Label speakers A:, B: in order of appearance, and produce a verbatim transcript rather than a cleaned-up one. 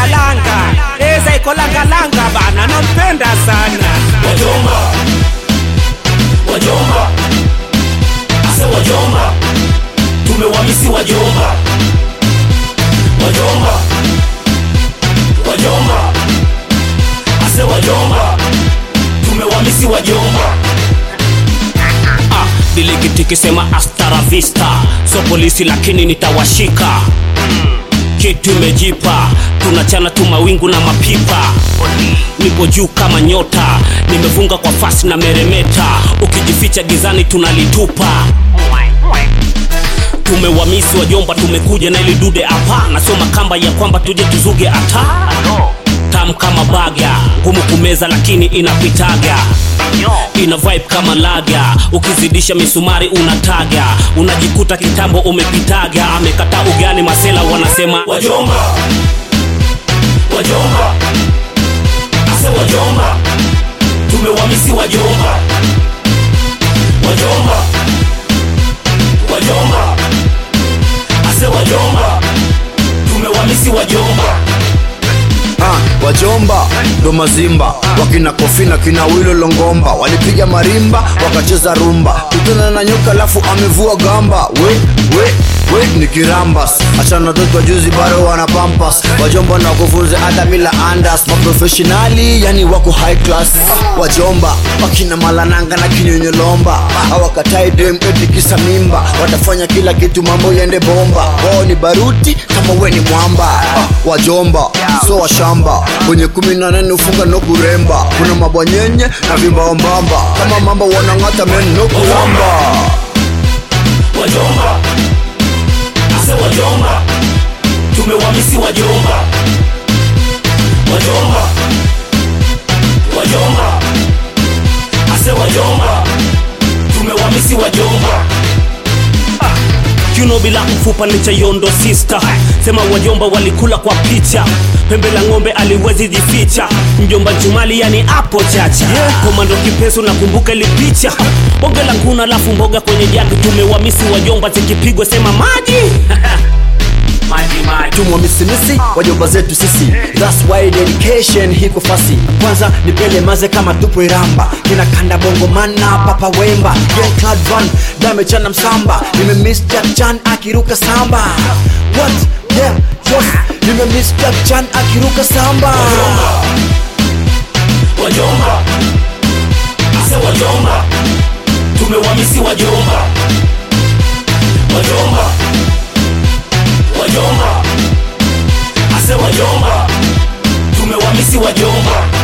A: langa langa, eza iko langa langa bana, nampenda sana.
B: Wajomba, wajomba, ase wajomba, tumewamisi wajomba. Wajomba, wajomba, ase wajomba, tumewamisi wajomba.
C: Ah, diligitiki sema hasta la vista, so polisi lakini nitawashika. Kitu imejipa, tunachana tu mawingu na mapipa. Nipo juu kama nyota, nimefunga kwa fasi na meremeta. Ukijificha gizani tunalitupa. Tumewamisi wajomba, tumekuja na ili dude hapa. Nasoma kamba ya kwamba tuje tuzuge ata. Tamu kama baga, ngumu kumeza lakini inapitaga. Ina vibe kama laga, ukizidisha misumari unataga. Unajikuta kitambo umepitaga. Amekata ugali masela wanasema
B: wajomba, wajomba, ase wajomba, tumewamisi wajomba. Wajomba, wajomba, ase wajomba, tumewamisi wajomba.
D: Ah, wajomba ndo mazimba, wakina Kofina kina Wilo Longomba, walipiga marimba wakacheza rumba. Kutana na nyoka lafu amevua gamba. We, we, we ni kirambas. Achana toto juzi baro wana pampas. Wajomba na kufunze hata bila andas. Maprofessionali yani wako high class. Ah, wajomba wakina Malananga na Kinyonyolomba, hawakatai dem eti kisa mimba. Watafanya kila kitu mambo yende bomba. Wao ni baruti kama we ni mwamba. Ah, wajomba so washamba, kwenye kumi na nane ufunga no kuremba. Kuna mabwanyenye na vimbao mbamba, kama mamba wanangata men no kulamba.
B: Wajomba, ase wajomba, tumewamisi wajomba. Wajomba, wajomba, ase wajomba, tumewamisi wajomba.
C: You know bila kufupa licha yondo sister. Sema wajomba walikula kwa picha, pembe la ngombe aliwezi jificha. Mjomba Jumali yani hapo chacha, yeah. Komando Kipeso nakumbuka ile picha. Bonge la nguna lafu mboga kwenye jagi. Tumewamisi wajomba, zikipigwa sema maji. Maji maji.
D: Tumwamisi misi wajomba zetu sisi. That's why dedication hiko fasi. Kwanza nipele maze kama tupo Iramba. Kina Kanda Bongo Mana Papa Wemba. Young Clad Van Dame Chana Msamba. Nime miss Jack Chan akiruka samba. What? Yeah, yes. Nime miss Jack Chan akiruka samba.
B: Wajomba, wajomba, ase wajomba, tumewamisi wajomba. Wajomba, wajomba, ase wajomba, tumewamisi wajomba.